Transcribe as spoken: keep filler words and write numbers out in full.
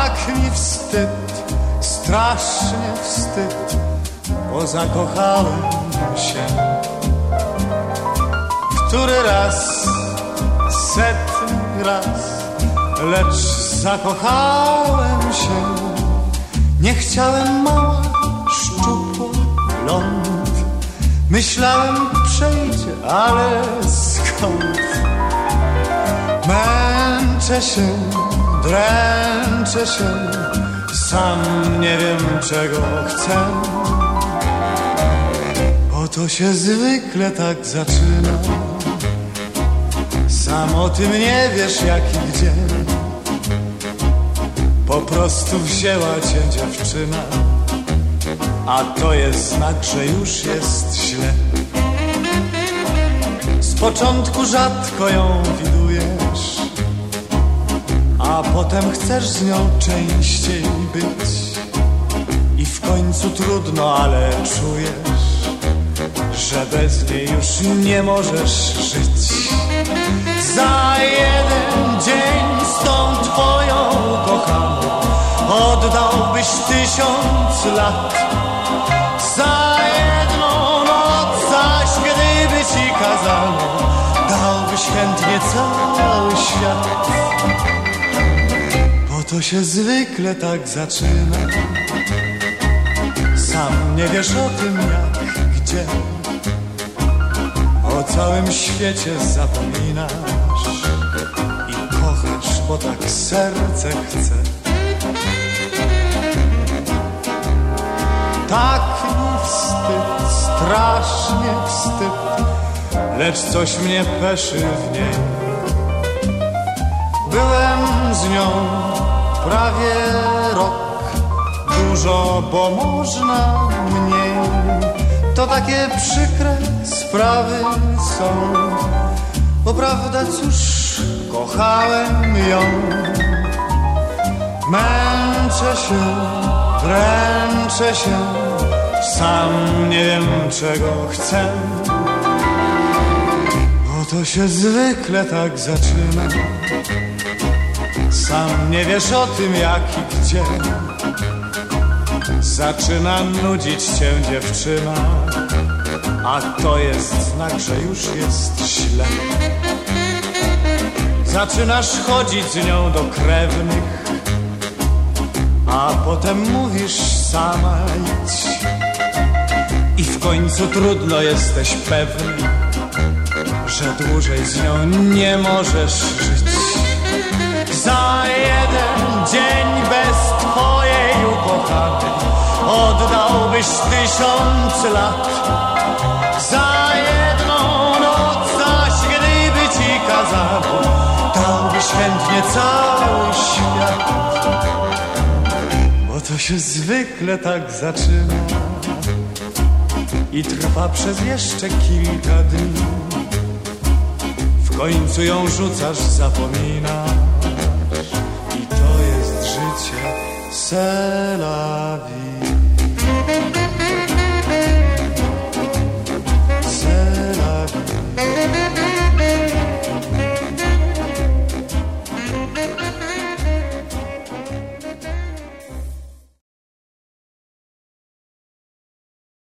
Tak mi wstyd, strasznie wstyd, bo zakochałem się. Który raz, setny raz, lecz zakochałem się. Nie chciałem mała, szczupła, blond. Myślałem przejdzie, ale skąd? Męczę się, dręczę się, sam nie wiem czego chcę. Bo to się zwykle tak zaczyna. Sam o tym nie wiesz jak i gdzie. Po prostu wzięła cię dziewczyna, a to jest znak, że już jest źle. Z początku rzadko ją widujesz, a potem chcesz z nią częściej być. I w końcu trudno, ale czujesz, że bez niej już nie możesz żyć. Za jeden dzień z tą twoją kochaną oddałbyś tysiąc lat. Za jedną noc zaś, gdyby ci kazano, dałbyś chętnie cały świat. Bo to się zwykle tak zaczyna. Sam nie wiesz o tym jak, gdzie. O całym świecie zapominasz i kochasz, bo tak serce chce. Tak mi wstyd, strasznie wstyd, lecz coś mnie peszy w niej. Byłem z nią prawie rok, dużo, bo można mniej. To takie przykre sprawy są, bo prawda cóż, kochałem ją. Męczę się, dręczę się, sam nie wiem czego chcę. Bo to się zwykle tak zaczyna. Sam nie wiesz o tym jak i gdzie. Zaczyna nudzić cię dziewczyna, a to jest znak, że już jest źle. Zaczynasz chodzić z nią do krewnych, a potem mówisz sama idź. I w końcu trudno jesteś pewny, że dłużej z nią nie możesz żyć. Za jeden dzień bez twojej ukochanej oddałbyś tysiąc lat. Za jedną noc zaś, gdyby ci kazano, dałbyś chętnie cały świat. Bo to się zwykle tak zaczyna i trwa przez jeszcze kilka dni. W końcu ją rzucasz, zapominasz i to jest życie, c'est la vie.